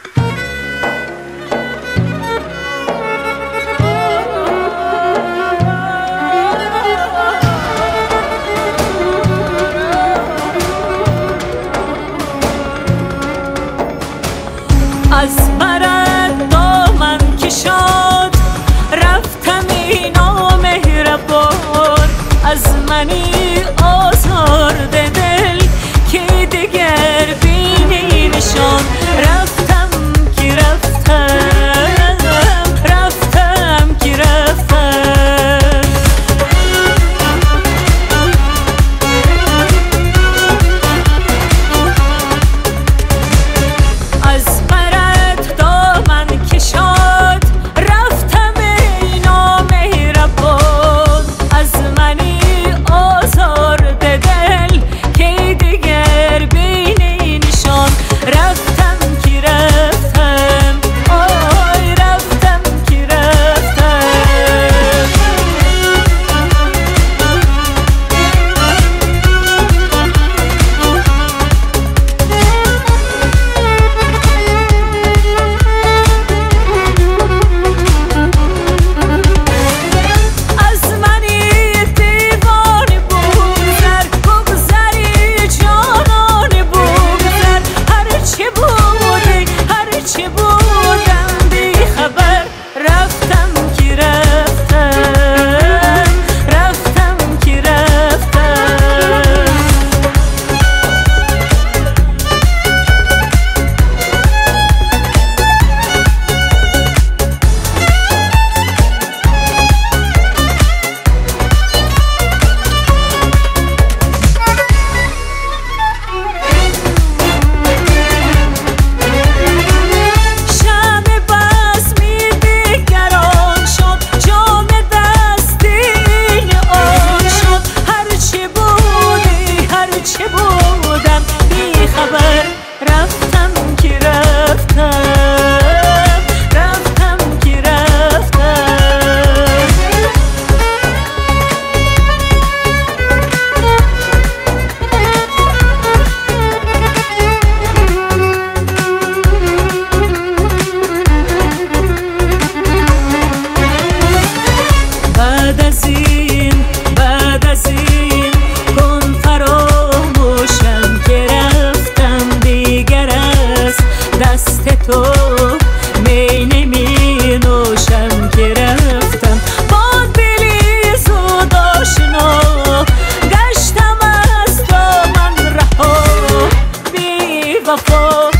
از برد دامن کشاد رفتم اینا مهربان، از منی آزرده دل که دیگر بینی نشان. رفتم که رفتم، رفتم که رفتم. از بعد از این کن فراموشم که رفتم دیگر از دست تو می نمی نوشم که رفتم. با دلی زود آشنا گشتم از دامن رها بی وفا.